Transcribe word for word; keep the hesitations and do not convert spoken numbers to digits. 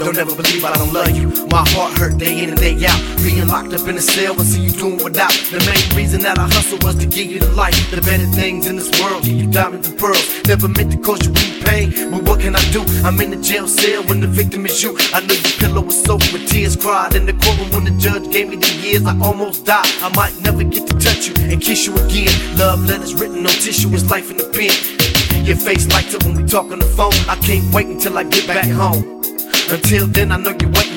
Don't ever believe I don't love you. My heart hurt day in and day out, being locked up in a cell and see you doing without. The main reason that I hustle was to give you the life, the better things in this world, give you diamonds and pearls. Never meant to cause you any pain, but what can I do? I'm in the jail cell when the victim is you. I know your pillow was soaked with tears, cried in the courtroom when the judge gave me the years. I almost died. I might never get to touch you and kiss you again. Love letters written on tissue is life in the pen. Your face lights up when we talk on the phone. I can't wait until I get back home. Until then, I know you're waiting.